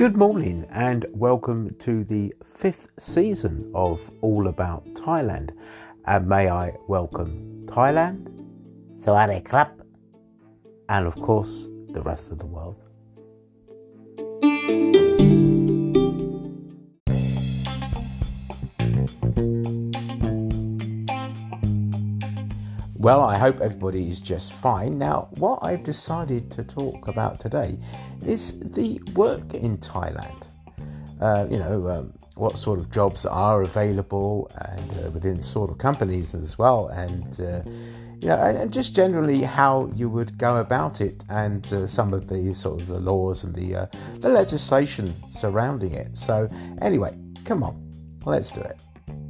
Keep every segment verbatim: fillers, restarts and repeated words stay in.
Good morning and welcome to the fifth season of All About Thailand. And may I welcome Thailand, Sawadee krap. and of course the rest of the world. Well, I hope everybody is just fine. Now, what I've decided to talk about today is the work in Thailand. Uh, you know, um, what sort of jobs are available and uh, within sort of companies as well. And, uh, you know, and, and just generally how you would go about it and uh, some of the sort of the laws and the, uh, the legislation surrounding it. So anyway, come on, let's do it.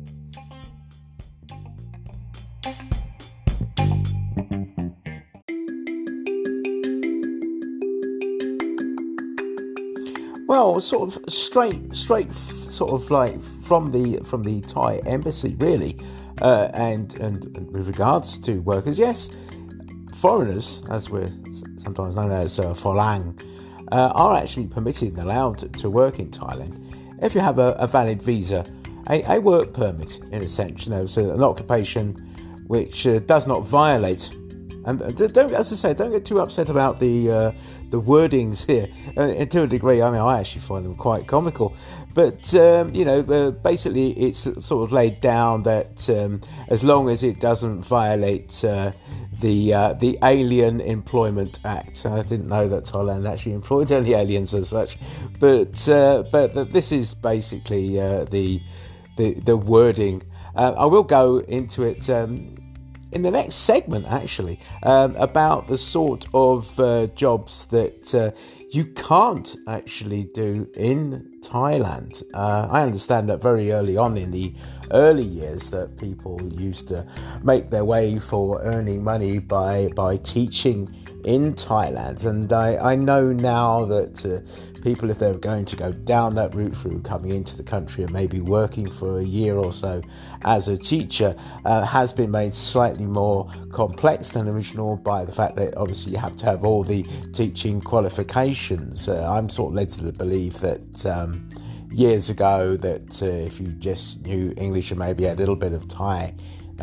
Well, sort of straight, straight, sort of like from the from the Thai embassy, really, uh, and, and and with regards to workers, yes, foreigners, as we're sometimes known as uh, Folang, uh, are actually permitted and allowed to, to work in Thailand if you have a, a valid visa, a, a work permit in a sense, you know, so an occupation which uh, does not violate. And don't, as I say, don't get too upset about the uh, the wordings here. Uh, to a degree, I mean, I actually find them quite comical. But um, you know, uh, basically, it's sort of laid down that um, as long as it doesn't violate uh, the uh, the Alien Employment Act. I didn't know that Thailand actually employed any aliens as such, but uh, but this is basically uh, the the the wording. Uh, I will go into it. Um, In the next segment, actually, um, about the sort of uh, jobs that uh, you can't actually do in Thailand. Uh, I understand that very early on in the early years that people used to make their way for earning money by by teaching in Thailand. And I, I know now that uh, people, if they're going to go down that route through coming into the country and maybe working for a year or so as a teacher, uh, has been made slightly more complex than original by the fact that obviously you have to have all the teaching qualifications. Uh, I'm sort of led to believe that um, years ago that uh, if you just knew English and maybe a little bit of Thai,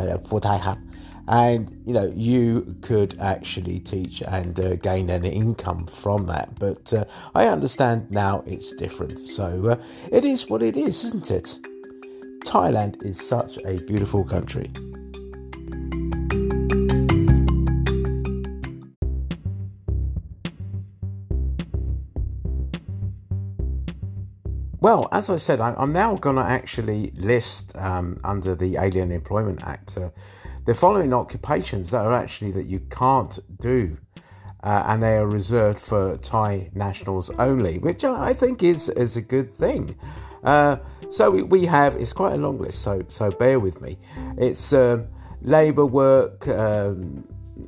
uh, and, you know, you could actually teach and uh, gain an income from that. But uh, I understand now it's different. So uh, it is what it is, isn't it? Thailand is such a beautiful country. Well, as I said, I'm now going to actually list um, under the Alien Employment Act uh, the following occupations that are actually that you can't do, uh, and they are reserved for Thai nationals only, which I think is is a good thing. Uh, so we, we have, it's quite a long list, so so bear with me. It's um, labour work, um,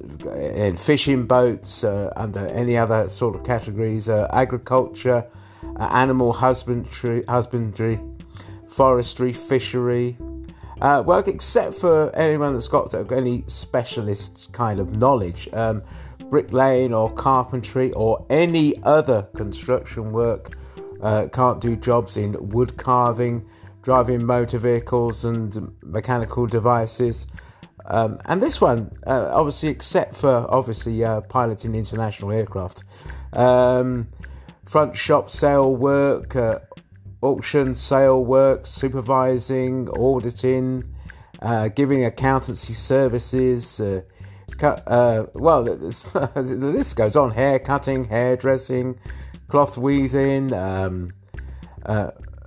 in fishing boats, uh, under any other sort of categories, uh, agriculture, uh, animal husbandry, husbandry, forestry, fishery. Uh, work except for anyone that's got any specialist kind of knowledge, um, bricklaying or carpentry or any other construction work. Uh, can't do jobs in wood carving, driving motor vehicles and mechanical devices. Um, and this one, uh, obviously, except for obviously uh, piloting international aircraft, um, front shop sale work, uh, auction sale work, supervising, auditing, uh, giving accountancy services, uh, cut, uh, well, this, the list goes on, hair cutting, hairdressing, cloth weaving, um, uh,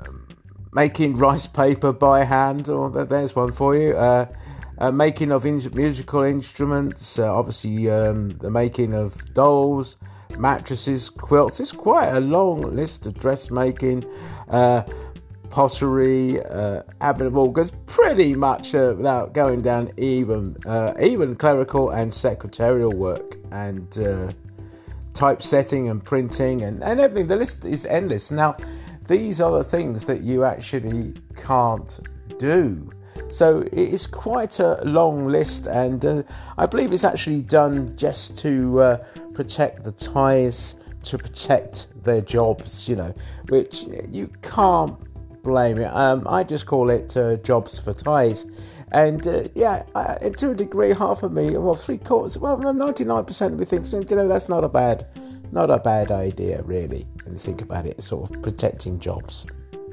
making rice paper by hand, or oh, there's one for you, uh, uh, making of in- musical instruments, uh, obviously um, the making of dolls, mattresses, quilts. It's quite a long list of dressmaking, uh, pottery, uh, abdominal goods, pretty much uh, without going down even uh, even clerical and secretarial work and uh, typesetting and printing and, and everything. The list is endless. Now, these are the things that you actually can't do. So it's quite a long list, and uh, I believe it's actually done just to uh, protect the Thais to protect their jobs, you know, which you can't blame it. Um, I just call it uh, jobs for ties. And uh, yeah, I, to a degree, half of me, well, three quarters, well, ninety-nine percent of me thinks, you know, that's not a bad, not a bad idea, really, when you think about it, sort of protecting jobs.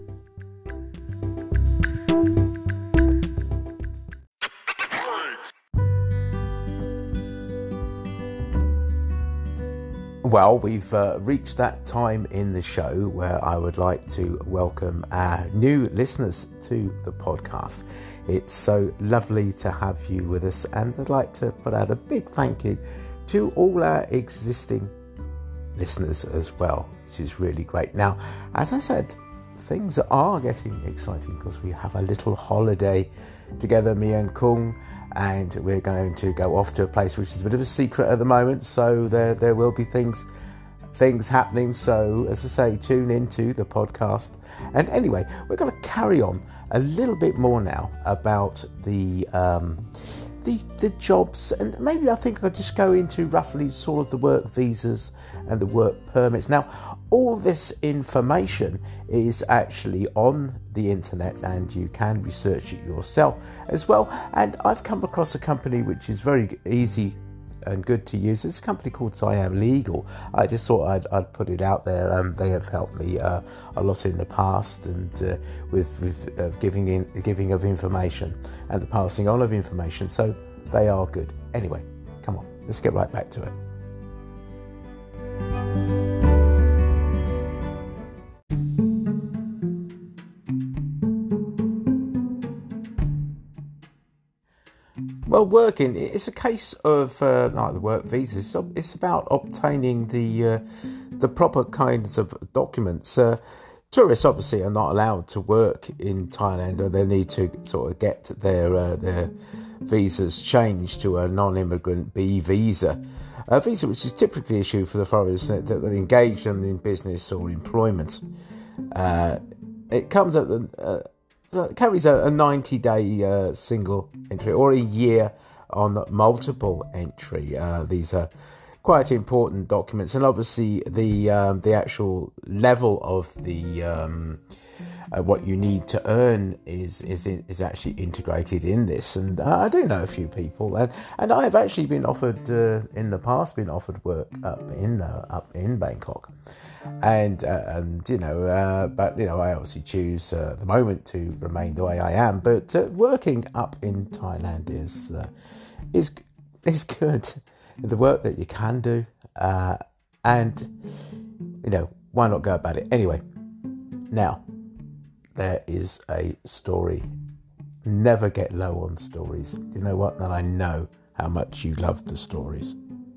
Well, we've uh, reached that time in the show where I would like to welcome our new listeners to the podcast. It's so lovely to have you with us, and I'd like to put out a big thank you to all our existing listeners as well, which is really great. Now, as I said, things are getting exciting because we have a little holiday together, me and Kung, and we're going to go off to a place which is a bit of a secret at the moment, so there there will be things things happening. So as I say, tune into the podcast. And anyway, we're going to carry on a little bit more now about the um the the jobs, and maybe I think I'll just go into roughly sort of the work visas and the work permits. Now, all this information is actually on the internet, and you can research it yourself as well. And I've come across a company which is very easy and good to use. It's a company called Siam Legal. I just thought I'd, I'd put it out there. Um, they have helped me uh, a lot in the past, and uh, with, with uh, giving in giving of information and the passing on of information. So they are good. Anyway, come on, let's get right back to it. Well, working, it's a case of uh, like the work visas. It's about obtaining the uh, the proper kinds of documents. Uh, tourists obviously are not allowed to work in Thailand, or they need to sort of get their uh, their visas changed to a non-immigrant B visa, a visa which is typically issued for the foreigners that, that are engaged in business or employment. Uh, it comes at the uh, It carries a ninety-day uh, single entry, or a year on multiple entry. Uh, these are quite important documents, and obviously the um, the actual level of the um, uh, what you need to earn is is is actually integrated in this. And uh, I do know a few people, and, and I have actually been offered uh, in the past been offered work up in uh, up in Bangkok. And, uh, and you know, uh, but, you know, I obviously choose uh, at the moment to remain the way I am. But uh, working up in Thailand is, uh, is, is good. The work that you can do. Uh, and, you know, why not go about it? Anyway, now, there is a story. Never get low on stories. You know what? And I know how much you love the stories.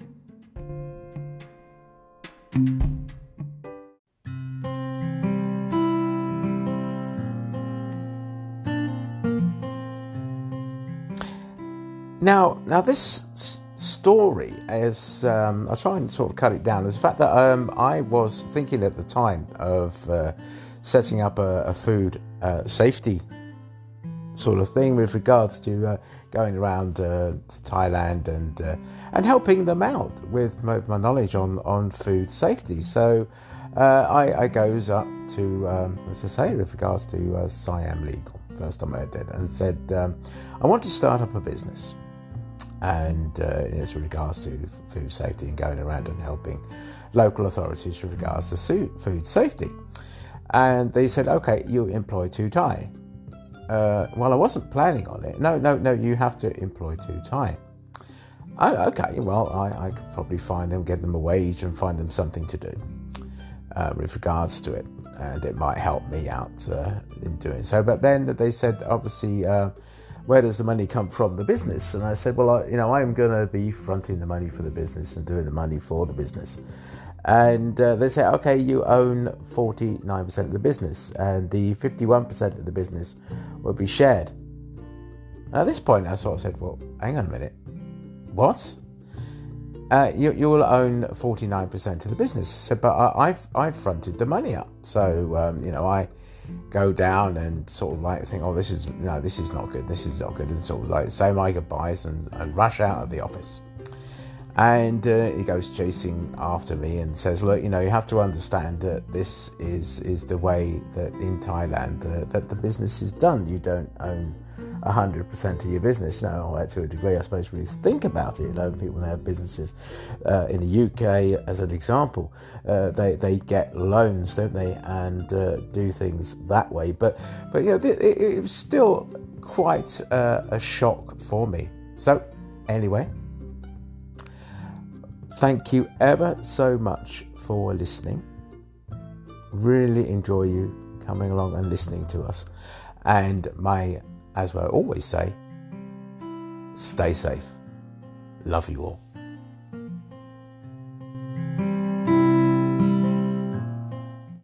Now, now this s- story is, um, I'll try and sort of cut it down, is the fact that um, I was thinking at the time of uh, setting up a, a food uh, safety sort of thing with regards to uh, going around uh, to Thailand and uh, and helping them out with my, my knowledge on, on food safety. So uh, I, I goes up to, um, as I say, with regards to uh, Siam Legal, first time I did, and said, um, I want to start up a business. And uh, it's with regards to food safety and going around and helping local authorities with regards to food safety. And they said, okay, you employ two Thai. Uh, well, I wasn't planning on it. No, no, no, you have to employ two Thai. I, okay, well, I, I could probably find them, get them a wage and find them something to do uh, with regards to it. And it might help me out uh, in doing so. But then they said, obviously, uh, where does the money come from? The business. And I said, well, I, you know, I'm going to be fronting the money for the business and doing the money for the business. And uh, they said, okay, you own forty-nine percent of the business, and the fifty-one percent of the business will be shared. And at this point, I sort of said, well, hang on a minute. What? Uh, you, you will own forty-nine percent of the business. I said, but I, I've, I've fronted the money up. So, um, you know, I go down and sort of like think, oh, this is, no, this is not good. This is not good. And sort of like say my goodbyes and, and rush out of the office. And uh, he goes chasing after me and says, look, you know, you have to understand that this is is the way that in Thailand uh, that the business is done. You don't own one hundred percent of your business. You know, to a degree, I suppose, when you think about it, you know, people that have businesses uh, in the U K, as an example, uh, they, they get loans, don't they, and uh, do things that way. But, but you know, it, it was still quite uh, a shock for me. So, anyway, thank you ever so much for listening. Really enjoy you coming along and listening to us. And my, as I always say, stay safe. Love you all.